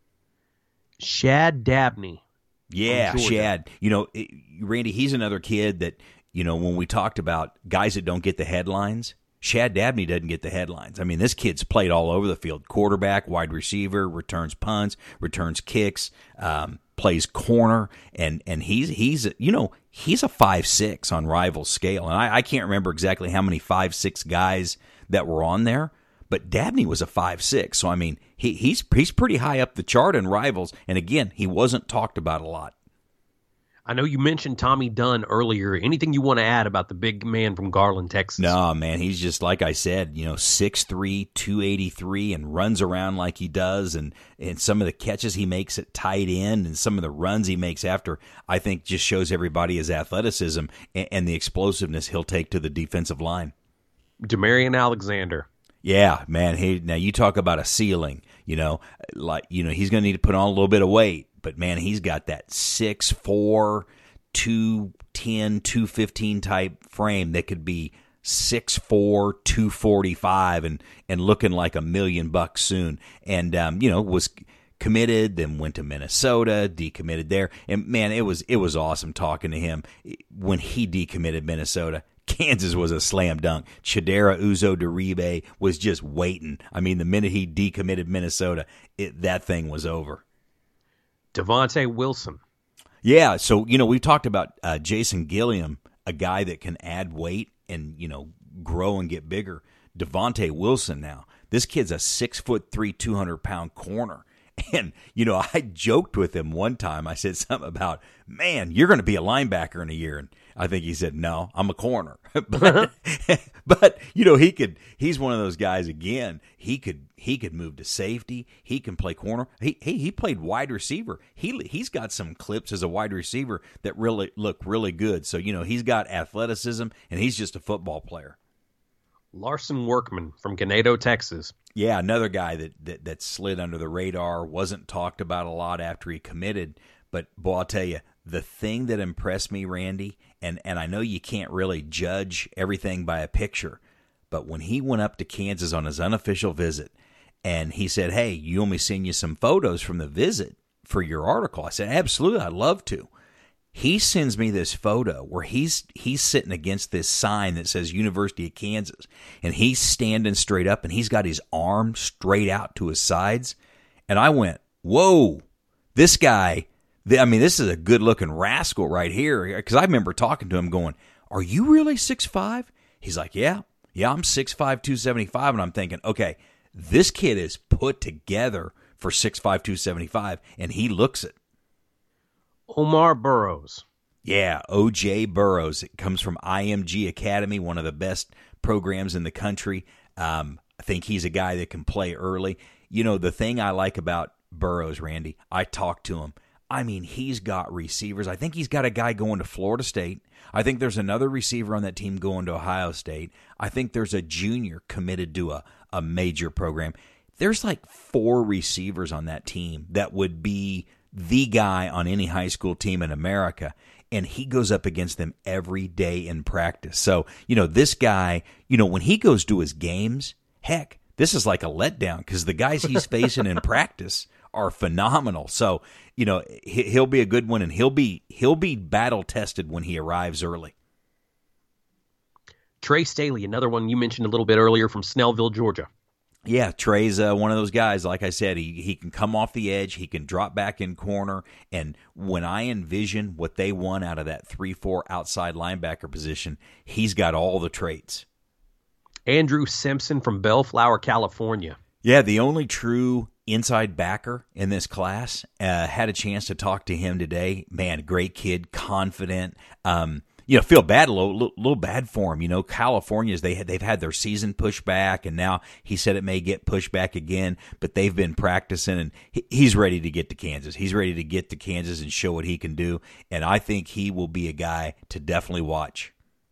Shad Dabney. Yeah, Shad. You know, it, Randy, he's another kid that, you know, when we talked about guys that don't get the headlines, Shad Dabney doesn't get the headlines. I mean, this kid's played all over the field. Quarterback, wide receiver, returns punts, returns kicks, um, plays corner, and and he's he's you know he's a five six on Rivals scale, and I, I can't remember exactly how many five six guys that were on there, but Dabney was a five six. So I mean, he he's he's pretty high up the chart in Rivals, and again, he wasn't talked about a lot. I know you mentioned Tommy Dunn earlier. Anything you want to add about the big man from Garland, Texas? No, man, he's just, like I said, you know, six three, two eighty-three, and runs around like he does, and, and some of the catches he makes at tight end and some of the runs he makes after, I think just shows everybody his athleticism and, and the explosiveness he'll take to the defensive line. Demarion Alexander. Yeah, man, he, now you talk about a ceiling, you know, like, you know, he's going to need to put on a little bit of weight. But, man, he's got that six four, two ten, two fifteen type frame that could be six four, two forty-five and, and looking like a million bucks soon. And, um, you know, was committed, then went to Minnesota, decommitted there. And, man, it was it was awesome talking to him when he decommitted Minnesota. Kansas was a slam dunk. Chidera Uzo-Diribe was just waiting. I mean, the minute he decommitted Minnesota, it, that thing was over. Devontae Wilson. Yeah, so, you know, we talked about uh, Jason Gilliam, a guy that can add weight and, you know, grow and get bigger. Devontae Wilson now. This kid's a six foot three, two hundred pound corner. And, you know, I joked with him one time. I said something about, man, you're going to be a linebacker in a year. And I think he said, no, I'm a corner. but, but, you know, he could, he's one of those guys, again, he could, he could move to safety. He can play corner. He, he, he played wide receiver. He, he's got some clips as a wide receiver that really look really good. So, you know, he's got athleticism and he's just a football player. Larson Workman from Ganado, Texas. Yeah, another guy that, that that slid under the radar, wasn't talked about a lot after he committed. But, boy, I'll tell you, the thing that impressed me, Randy, and, and I know you can't really judge everything by a picture, but when he went up to Kansas on his unofficial visit and he said, hey, you want me to send you some photos from the visit for your article? I said, absolutely, I'd love to. He sends me this photo where he's he's sitting against this sign that says University of Kansas, and he's standing straight up, and he's got his arm straight out to his sides. And I went, whoa, this guy, I mean, this is a good-looking rascal right here, because I remember talking to him going, are you really six five? He's like, yeah, yeah, I'm six five, two seventy-five, and I'm thinking, okay, this kid is put together for six five, two seventy-five, and he looks it. Omar Burrows. Yeah, O J Burrows. It comes from I M G Academy, one of the best programs in the country. Um, I think he's a guy that can play early. You know, the thing I like about Burrows, Randy, I talked to him. I mean, he's got receivers. I think he's got a guy going to Florida State. I think there's another receiver on that team going to Ohio State. I think there's a junior committed to a, a major program. There's like four receivers on that team that would be the guy on any high school team in America, and he goes up against them every day in practice. So, you know, this guy, you know, when he goes to his games, heck, this is like a letdown because the guys he's facing in practice are phenomenal. So, you know, he'll be a good one, and he'll be he'll be battle tested when he arrives early. Trey Staley, another one you mentioned a little bit earlier from Snellville, Georgia. Yeah, Trey's uh, one of those guys. Like I said, he he can come off the edge, he can drop back in corner, and when I envision what they want out of that three four outside linebacker position, he's got all the traits. Andrew Simpson from Bellflower, California. Yeah, the only true inside backer in this class. Uh, had a chance to talk to him today. Man, great kid, confident. Um, you know, feel bad, a little, little bad for him. You know, California's, they had, they've had their season pushed back, and now he said it may get pushed back again, but they've been practicing, and he, he's ready to get to Kansas. He's ready to get to Kansas and show what he can do, and I think he will be a guy to definitely watch.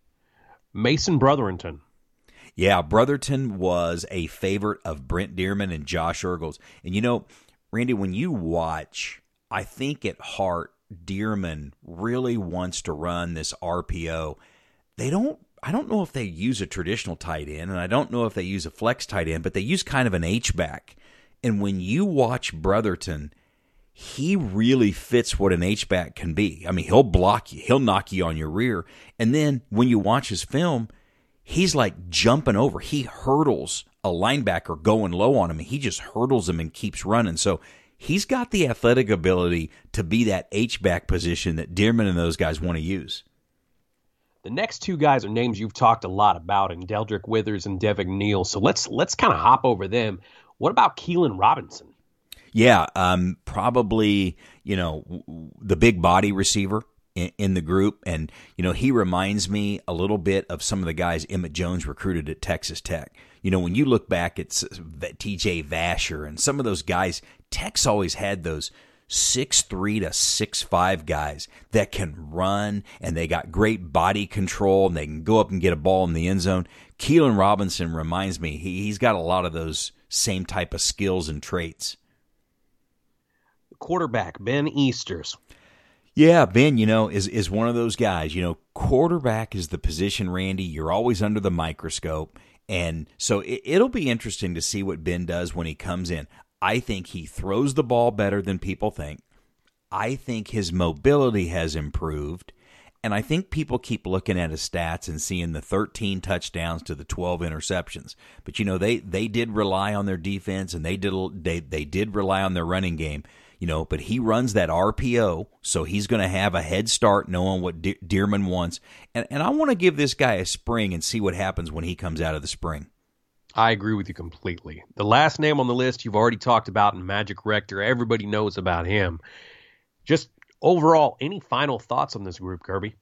Mason Brotherington. Yeah, Brotherton was a favorite of Brent Dearman and Josh Ergles. And, you know, Randy, when you watch, I think at heart, Dearman really wants to run this R P O. They don't, I don't know if they use a traditional tight end, and I don't know if they use a flex tight end, but they use kind of an H-back. And when you watch Brotherton, he really fits what an H-back can be. I mean, he'll block you. He'll knock you on your rear. And then when you watch his film, he's like jumping over. He hurdles a linebacker going low on him, and he just hurdles him and keeps running. So he's got the athletic ability to be that H-back position that Dearman and those guys want to use. The next two guys are names you've talked a lot about, in Deldrick Withers and Devin Neal. So let's let's kind of hop over them. What about Keelan Robinson? Yeah, um, probably, you know, the big body receiver in, in the group. And, you know, he reminds me a little bit of some of the guys Emmett Jones recruited at Texas Tech. You know, when you look back at T J Vasher and some of those guys, Tech's always had those six three to six five guys that can run, and they got great body control, and they can go up and get a ball in the end zone. Keelan Robinson reminds me, he, he's got a lot of those same type of skills and traits. Quarterback, Ben Easters. Yeah, Ben, you know, is is one of those guys. You know, quarterback is the position, Randy. You're always under the microscope. And so it, it'll be interesting to see what Ben does when he comes in. I think he throws the ball better than people think. I think his mobility has improved. And I think people keep looking at his stats and seeing the thirteen touchdowns to the twelve interceptions. But, you know, they, they did rely on their defense, and they did they, they did rely on their running game. You know, but he runs that R P O, so he's going to have a head start knowing what De- Dearman wants. And, and I want to give this guy a spring and see what happens when he comes out of the spring. I agree with you completely. The last name on the list you've already talked about in Magic Rector. Everybody knows about him. Just overall, any final thoughts on this group, Kirby?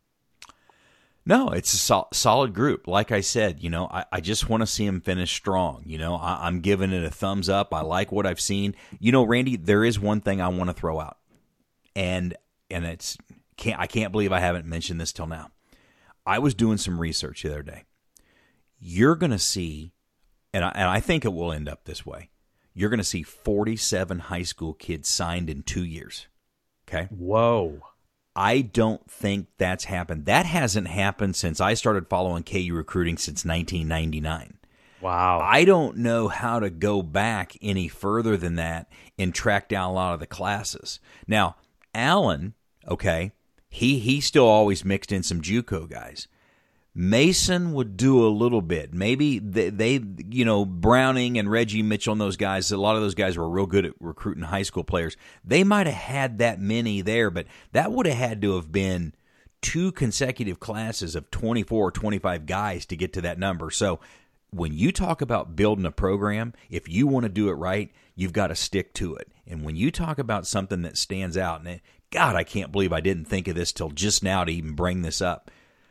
No, it's a sol- solid group. Like I said, you know, I, I just want to see him finish strong. You know, I, I'm giving it a thumbs up. I like what I've seen. You know, Randy, there is one thing I want to throw out, and and it's can't I can't believe I haven't mentioned this till now. I was doing some research the other day. You're going to see, and I, and I think it will end up this way. You're going to see forty-seven high school kids signed in two years. Okay. Whoa. I don't think that's happened. That hasn't happened since I started following K U recruiting since nineteen ninety-nine. Wow. I don't know how to go back any further than that and track down a lot of the classes. Now, Allen, okay, he he still always mixed in some JUCO guys. Mason would do a little bit. Maybe they, they, you know, Browning and Reggie Mitchell and those guys, a lot of those guys were real good at recruiting high school players. They might have had that many there, but that would have had to have been two consecutive classes of twenty-four or twenty-five guys to get to that number. So when you talk about building a program, if you want to do it right, you've got to stick to it. And when you talk about something that stands out, and it, God, I can't believe I didn't think of this till just now to even bring this up.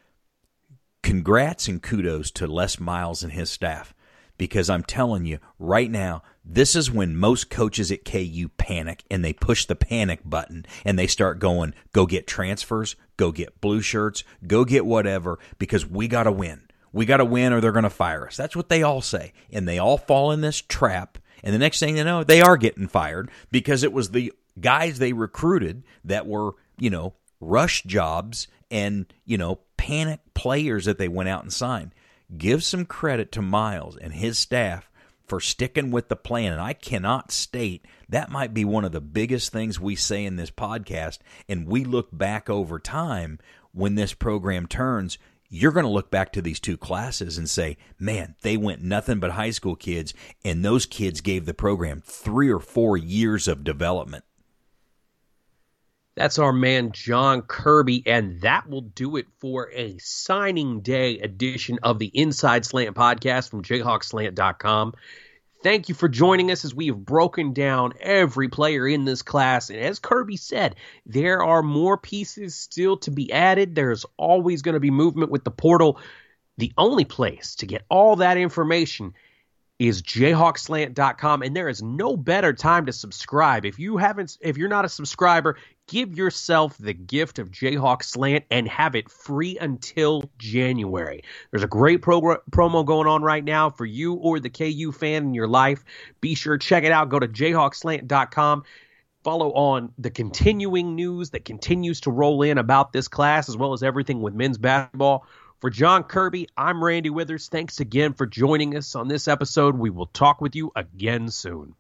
Congrats and kudos to Les Miles and his staff, because I'm telling you right now, this is when most coaches at K U panic, and they push the panic button and they start going, go get transfers, go get blue shirts, go get whatever, because we got to win. We got to win or they're going to fire us. That's what they all say. And they all fall in this trap. And the next thing they know, they are getting fired because it was the guys they recruited that were, you know, rush jobs and, you know, panic players that they went out and signed. Give some credit to Miles and his staff for sticking with the plan. And I cannot state that might be one of the biggest things we say in this podcast. And we look back over time when this program turns, you're going to look back to these two classes and say, man, they went nothing but high school kids, and those kids gave the program three or four years of development. That's our man, John Kirby, and that will do it for a signing day edition of the Inside Slant podcast from Jayhawk Slant dot com. Thank you for joining us as we have broken down every player in this class. And as Kirby said, there are more pieces still to be added. There's always going to be movement with the portal. The only place to get all that information is Jayhawk Slant dot com, and there is no better time to subscribe. If you haven't, if you're not a subscriber, give yourself the gift of Jayhawk Slant and have it free until January. There's a great progr- promo going on right now for you or the K U fan in your life. Be sure to check it out. Go to Jayhawk Slant dot com. Follow on the continuing news that continues to roll in about this class, as well as everything with men's basketball. For John Kirby, I'm Randy Withers. Thanks again for joining us on this episode. We will talk with you again soon.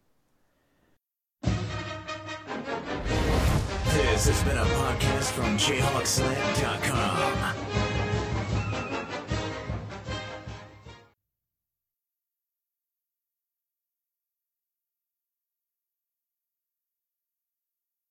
This has been a podcast from Jayhawk Slant dot com.